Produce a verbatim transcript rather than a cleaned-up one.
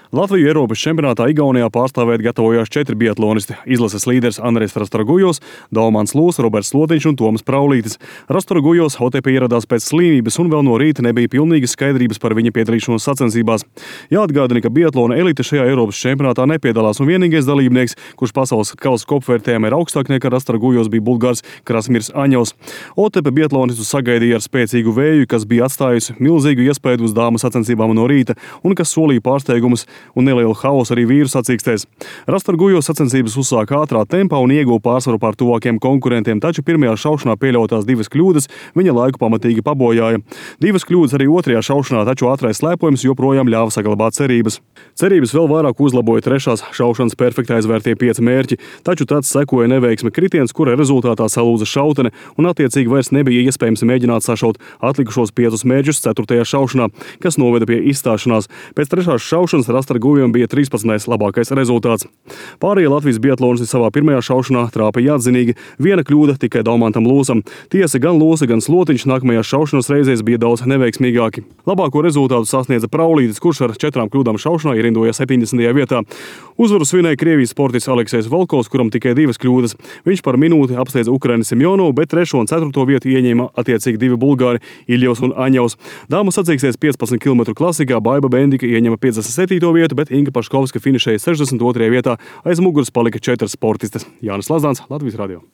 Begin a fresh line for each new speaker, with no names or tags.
Latviju Eiropas čempionātā Igaunijā pārstāvēt gatavojās četri biatlonisti. Izlases līderis Andrejs Rastorgujos, Daumans Lūss, Roberts Slotiņš un Toms Praulītis. Rastorgujos Otepē ieradās pēc slimības un vēl no rīta nebija pilnīgas skaidrības par viņa piedalīšanos sacensībās. Jāatgādina, ka biatlona elite šajā Eiropas čempionātā nepiedalās un vienīgais dalībnieks, kurš pasaules kausa kopvērtējumā ir augstāk nekā Rastorgujos, bija bulgārs Krasimirs Aņovs. Otepe biatlonistu sagaidīja ar spēcīgu vēju, kas bija atstājusi milzīgu iespaidu uz dāmu sacensībām no rīta un kas solīja pārsteigumus un nelielu hausu arī vīru sacīkstēs. Rastorgujos sacensības uzsāka ātrā tempā un ieguva pārsvaru pār tuvākiem konkurentiem, taču pirmajā šaušanā pieļautās divas kļūdas viņa laiku pamatīgi pabojāja. Divas kļūdas arī otrajā šaušanā, taču ātrais slēpojums joprojām ļāva saglabāt cerības. Cerības vēl vairāk uzlaboja trešās šaušanas perfekti aizvērtie pieci mērķi, taču tad sekoja neveiksme kritiens, kura rezultātā salūza šautene un attiecīgi vairs nebija iespējams mēģināt sašaut atlikušos piecus mērķus ceturtajā šaušanā, kas noveda pie izstāšanās. Pēc trešās šaušanas Rastorgujam bija trīspadsmitais labākais rezultāts. Pārējie Latvijas biatlonisti savā pirmajā šaušanā trāpīja atzinīgi, viena kļūda tikai Daumantam Lūsam. Tiesa, gan Lūsa, gan Slotiņš nākamajās šaušanas reizēs bija daudz neveiksmīgāki. Labāko rezultātu sasniedza Praulītis, kurš ar četrām kļūdām šaušanā ierindoja septiņdesmitajā vietā. Uzvaru svinēja Krievijas sportists Aleksejs Volkovs, kuram tikai divas kļūdas. Viņš par minūti apsteidza Ukraini Semjonovu, bet trešo un ceturto vietu ieņēma attiecīgi divi bulgāri Iļjovs un Aņovs. Dāmu sacīkstēs piecpadsmit kilometru klasikā Baiba Bendika ieņema piecdesmit septīto vietu, bet Inga Paškovska finišēja sešdesmit otrajā vietā, aiz muguras palika četras sportistes. Jānis Lazdāns, Latvijas radio.